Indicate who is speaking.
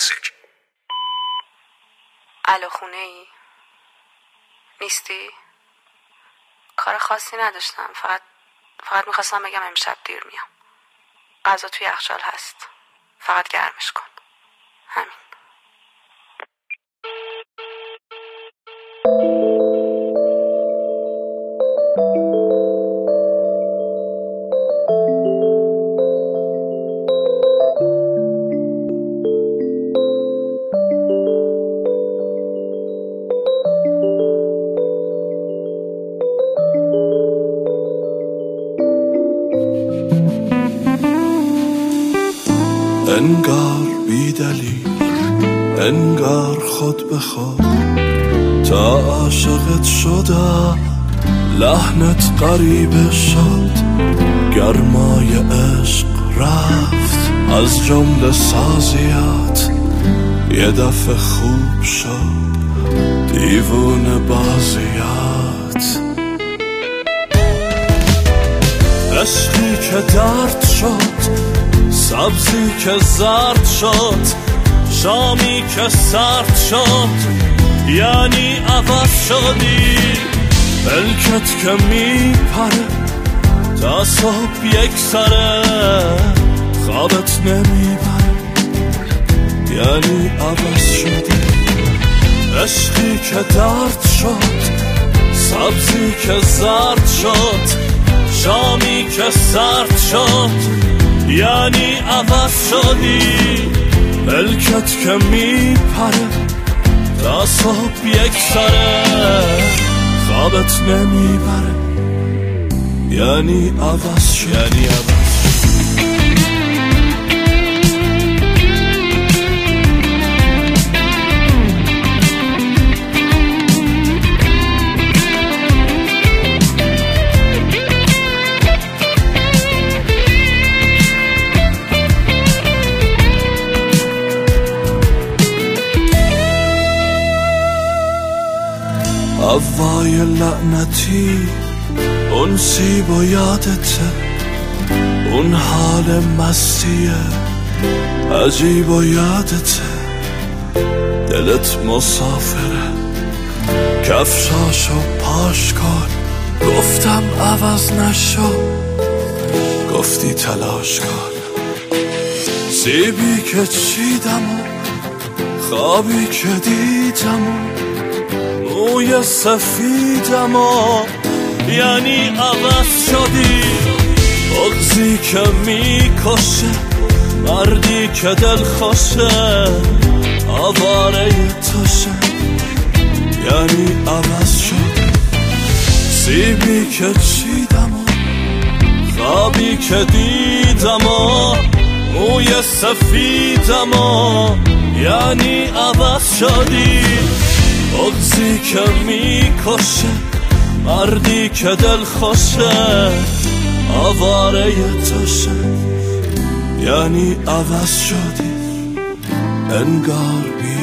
Speaker 1: Music.
Speaker 2: الو خونه ای؟ نیستی؟ کار خاصی نداشتم، فقط میخواستم بگم امشب دیر میام. غذا توی یخچال هست، فقط گرمش کن. همین.
Speaker 3: انگار بی دلیل، انگار خود به خود تا عاشقت شدم، لحنت غریبه شد، گرمای عشق رفت از جمله سازیات، یه دفعه خوب شد دیوونه بازیات. عشقی که درد شد، سبزی که زرد شد، شامی که سرد شد، یعنی عوض شدی. ملکت که میپره تا صبح یک سره، خوابت نمیبره یعنی عوض شدی. عشقی که درد شد، سبزی که زرد شد، شامی که سرد شد، یعنی عوض شدی. ملکت که میپره تا صبح یک سره، خوابت نمیبره یعنی عوض شدی. هوای لعنتی، اون سیب و یادته، اون حال مستیه عجیب و یادته. دلت مسافره، کفشاشو پاش کن، گفتم عوض نشو، گفتی تلاش کن. سیبی که چیدم و خوابی که دیدم، موی سفیدم و یعنی عوض شدی. بغضی که میکشه، مردی که دل خوشه، آواره توشه یعنی عوض شدی. سیبی که چیدم و خوابی که دیدم و موی سفیدم و یعنی عوض شدی. بغضی که میکشه، مردی که دل خوشه، آواره توشه یعنی عوض شدی. انگار بی